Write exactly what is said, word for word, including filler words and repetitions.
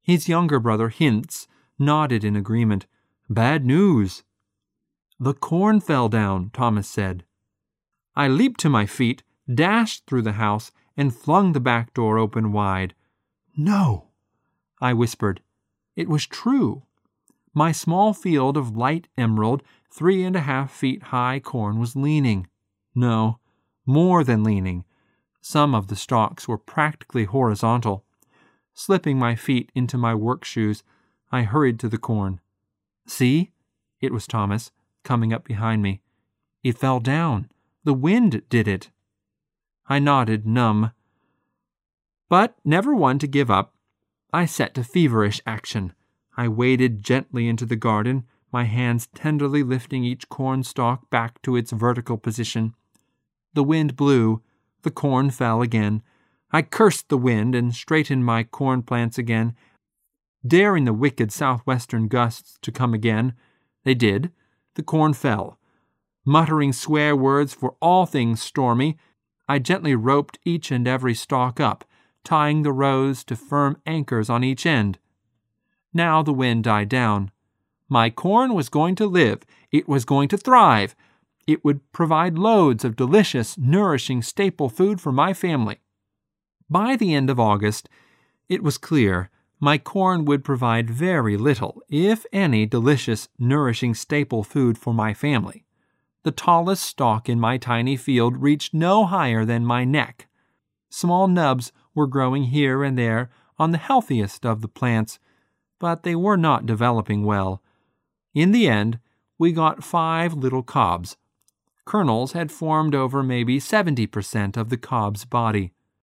His younger brother, Hintz, nodded in agreement. Bad news. The corn fell down, Thomas said. I leaped to my feet, dashed through the house, and flung the back door open wide. No, I whispered. It was true. My small field of light emerald, three and a half feet high corn was leaning. No, more than leaning. Some of the stalks were practically horizontal. Slipping my feet into my work shoes, I hurried to the corn. See? It was Thomas, coming up behind me. It fell down. The wind did it. I nodded, numb. But never one to give up. I set to feverish action. I waded gently into the garden, my hands tenderly lifting each corn stalk back to its vertical position. The wind blew. The corn fell again. I cursed the wind and straightened my corn plants again, daring the wicked southwestern gusts to come again. They did. The corn fell. Muttering swear words for all things stormy, I gently roped each and every stalk up, tying the rows to firm anchors on each end. Now the wind died down. My corn was going to live. It was going to thrive. It would provide loads of delicious, nourishing staple food for my family. By the end of August, it was clear my corn would provide very little, if any, delicious, nourishing staple food for my family. The tallest stalk in my tiny field reached no higher than my neck. Small nubs were growing here and there on the healthiest of the plants, but they were not developing well. In the end, we got five little cobs. Kernels had formed over maybe seventy percent of the cob's body.